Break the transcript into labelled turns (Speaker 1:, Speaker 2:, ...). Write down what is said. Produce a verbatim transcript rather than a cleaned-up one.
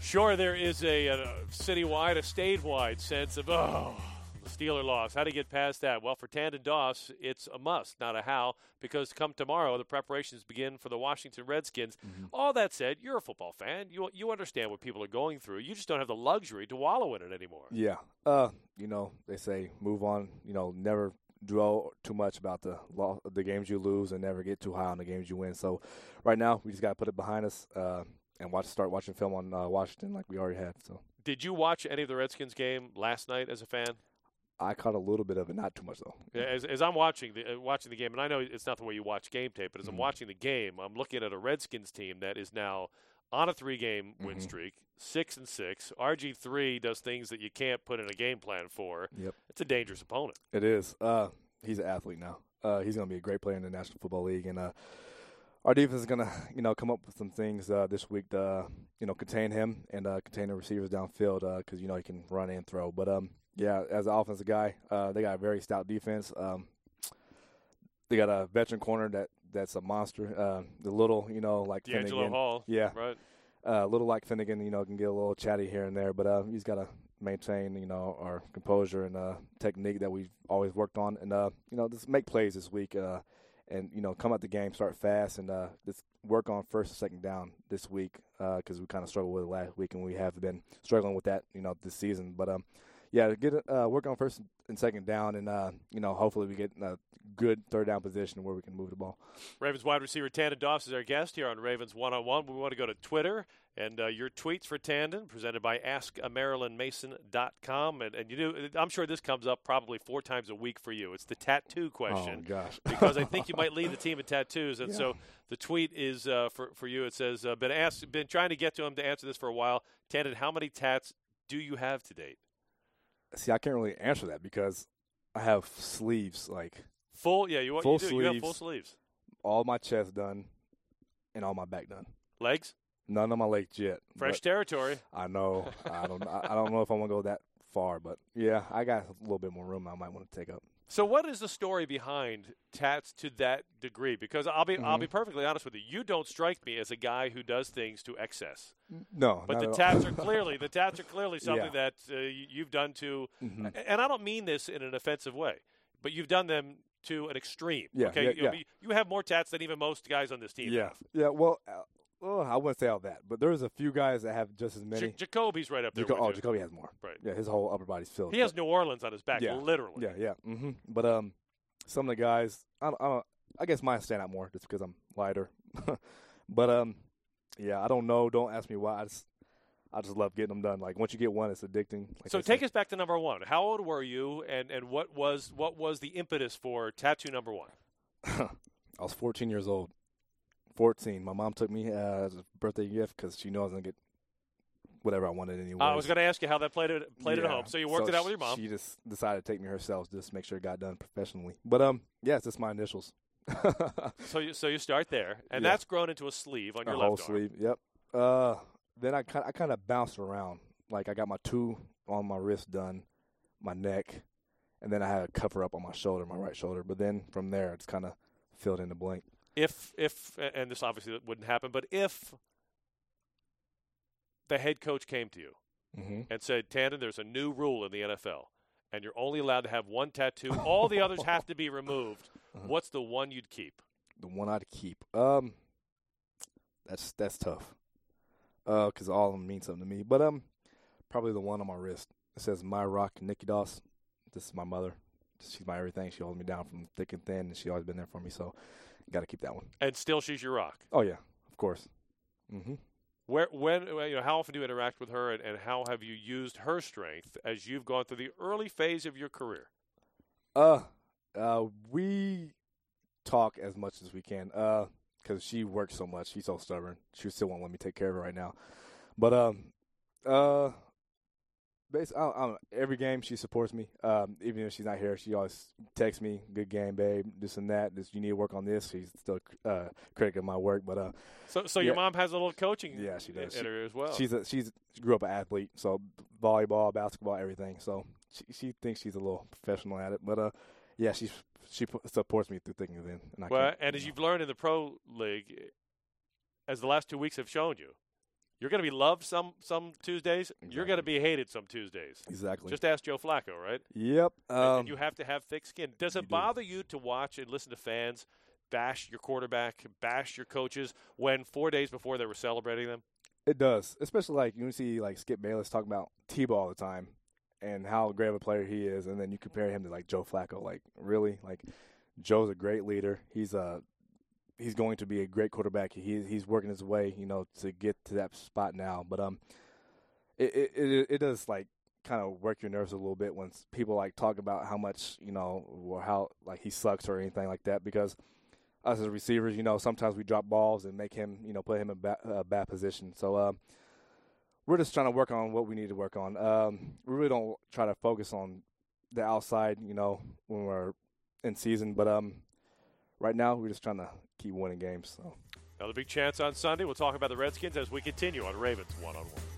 Speaker 1: Sure, there is a, a citywide, a statewide sense of, oh, the Steeler loss. How to get past that? Well, for Tandon Doss, it's a must, not a how, because come tomorrow, the preparations begin for the Washington Redskins. Mm-hmm. All that said, you're a football fan. You you understand what people are going through. You just don't have the luxury to wallow in it anymore.
Speaker 2: Yeah. Uh, you know, they say move on, you know, never dwell too much about the law, the games you lose and never get too high on the games you win. So right now, we just got to put it behind us uh, and watch start watching film on uh, Washington like we already have. So,
Speaker 1: did you watch any of the Redskins game last night as a fan?
Speaker 2: I caught a little bit of it, not too much though.
Speaker 1: As, as I'm watching the uh, watching the game, and I know it's not the way you watch game tape, but as mm-hmm. I'm watching the game, I'm looking at a Redskins team that is now on a three-game mm-hmm. win streak, six and six. R G three does things that you can't put in a game plan for.
Speaker 2: Yep,
Speaker 1: it's a dangerous opponent.
Speaker 2: It is. Uh, he's an athlete now. Uh, he's going to be a great player in the National Football League, and uh, our defense is going to, you know, come up with some things uh, this week to, uh, you know, contain him and uh, contain the receivers downfield because uh, you know he can run and throw, but um. Yeah, as an offensive guy, uh, they got a very stout defense. Um, they got a veteran corner that, that's a monster. Uh, the little, you know, like
Speaker 1: D'Angelo
Speaker 2: Finnegan.
Speaker 1: Hall.
Speaker 2: Yeah.
Speaker 1: Right.
Speaker 2: A uh, little like Finnegan, you know, can get a little chatty here and there, but uh, he's got to maintain, you know, our composure and uh, technique that we've always worked on. And, uh, you know, just make plays this week uh, and, you know, come out the game, start fast, and uh, just work on first and second down this week because we kind of struggled with it last week, and we have been struggling with that, you know, this season. But, um, Yeah, get uh, work on first and second down, and uh, you know, hopefully we get in a good third down position where we can move the ball.
Speaker 1: Ravens wide receiver Tandon Doss is our guest here on Ravens One on One. We want to go to Twitter and uh, your tweets for Tandon, presented by Ask A Marilyn Mason dot com, and and you do. I'm sure this comes up probably four times a week for you. It's the tattoo question.
Speaker 2: Oh gosh,
Speaker 1: because I think you might lead the team in tattoos, and
Speaker 2: yeah.
Speaker 1: so the tweet is uh, for for you. It says, uh, "Been asked, been trying to get to him to answer this for a while. Tandon, how many tats do you have to date?"
Speaker 2: See, I can't really answer that because I have sleeves, like
Speaker 1: full. Yeah, you,
Speaker 2: full
Speaker 1: you do.
Speaker 2: sleeves,
Speaker 1: You have full sleeves.
Speaker 2: All my chest done, and all my back done.
Speaker 1: Legs?
Speaker 2: None of my legs yet.
Speaker 1: Fresh territory.
Speaker 2: I know. I don't. I don't know if I'm gonna go that far, but yeah, I got a little bit more room I might want to take up.
Speaker 1: So, what is the story behind tats to that degree? Because I'll be mm-hmm. I'll be perfectly honest with you. You don't strike me as a guy who does things to excess.
Speaker 2: No,
Speaker 1: but the tats are clearly the tats are clearly something
Speaker 2: yeah.
Speaker 1: that uh, you've done to,
Speaker 2: mm-hmm.
Speaker 1: and I don't mean this in an offensive way, but you've done them to an extreme.
Speaker 2: Yeah,
Speaker 1: okay,
Speaker 2: yeah,
Speaker 1: you,
Speaker 2: yeah.
Speaker 1: Know, you have more tats than even most guys on this team
Speaker 2: yeah.
Speaker 1: have.
Speaker 2: Yeah, well, uh, well, I wouldn't say all that, but there's a few guys that have just as many.
Speaker 1: J- Jacoby's right up there.
Speaker 2: Jaco-
Speaker 1: with
Speaker 2: oh,
Speaker 1: you.
Speaker 2: Jacoby has more.
Speaker 1: Right.
Speaker 2: Yeah, his whole upper body's filled.
Speaker 1: He has New Orleans on his back,
Speaker 2: yeah,
Speaker 1: literally.
Speaker 2: Yeah, yeah. Mm-hmm. But um, some of the guys, I don't, I, don't, I guess mine stand out more just because I'm lighter. But um, yeah, I don't know. Don't ask me why. I just, I just love getting them done. Like once you get one, it's addicting. Like
Speaker 1: so take us back to number one. How old were you, and, and what was what was the impetus for tattoo number one?
Speaker 2: I was fourteen years old. fourteen. My mom took me uh, as a birthday gift because she knew I was gonna get whatever I wanted anyway.
Speaker 1: I was going to ask you how that played it played
Speaker 2: yeah.
Speaker 1: at home. So you worked
Speaker 2: so
Speaker 1: it out with your mom.
Speaker 2: She just decided to take me herself just to make sure it got done professionally. But um, yeah, it's just my initials.
Speaker 1: so you so you start there, and
Speaker 2: yeah.
Speaker 1: that's grown into a sleeve on
Speaker 2: a
Speaker 1: your
Speaker 2: whole
Speaker 1: left arm.
Speaker 2: sleeve. Yep. Uh, then I kind I kind of bounced around. Like I got my two on my wrist done, my neck, and then I had a cover up on my shoulder, my right shoulder. But then from there, it's kind of filled in the blank.
Speaker 1: If if and this obviously wouldn't happen, but if the head coach came to you
Speaker 2: mm-hmm.
Speaker 1: and said, "Tandon, there's a new rule in the N F L, and you're only allowed to have one tattoo. All the others have to be removed." Uh-huh. What's the one you'd keep?
Speaker 2: The one I'd keep. Um, that's that's tough. Uh, because all of them mean something to me. But um, probably the one on my wrist. It says "My Rock, Nikki Doss." This is my mother. She's my everything. She holds me down from thick and thin, and she's always been there for me. So, got to keep that one.
Speaker 1: And still, she's your rock.
Speaker 2: Oh yeah, of course. Mm-hmm.
Speaker 1: Where, when, you know, how often do you interact with her, and, and how have you used her strength as you've gone through the early phase of your career?
Speaker 2: Uh, uh, we talk as much as we can. Uh, because she works so much, she's so stubborn. She still won't let me take care of her right now. But um, uh, basically, I don't, I don't, every game she supports me. Um, even if she's not here, she always texts me, "Good game, babe. This and that. This you need to work on this." She's still uh critic of my work, but uh.
Speaker 1: So, so
Speaker 2: yeah.
Speaker 1: your mom has a little coaching.
Speaker 2: Yeah, she does.
Speaker 1: In
Speaker 2: she,
Speaker 1: her as well.
Speaker 2: She's a she's she grew up an athlete, so volleyball, basketball, everything. So she she thinks she's a little professional at it, but uh, yeah, she's she supports me through thick and thin. And I
Speaker 1: well,
Speaker 2: can't,
Speaker 1: and as
Speaker 2: know.
Speaker 1: you've learned in the pro league, as the last two weeks have shown you, You're going to be loved some some Tuesdays.
Speaker 2: Exactly.
Speaker 1: You're going to be hated some Tuesdays.
Speaker 2: Exactly.
Speaker 1: Just ask Joe Flacco, right?
Speaker 2: Yep. Um,
Speaker 1: and, and you have to have thick skin. Does it
Speaker 2: you
Speaker 1: bother do. you to watch and listen to fans bash your quarterback, bash your coaches when four days before they were celebrating them?
Speaker 2: It does, especially like you see like Skip Bayless talking about Tebow all the time and how great of a player he is, and then you compare him to like Joe Flacco. Like really, like Joe's a great leader. He's a He's going to be a great quarterback. He he's working his way, you know, to get to that spot now. But um, it it it, it does like kind of work your nerves a little bit when people like talk about how much you know or how like he sucks or anything like that. Because us as receivers, you know, sometimes we drop balls and make him, you know, put him in a ba- uh, bad position. So um, we're just trying to work on what we need to work on. Um, we really don't try to focus on the outside, you know, when we're in season. But um, right now we're just trying to keep winning games. So.
Speaker 1: Another big chance on Sunday. We'll talk about the Redskins as we continue on Ravens One-on-One.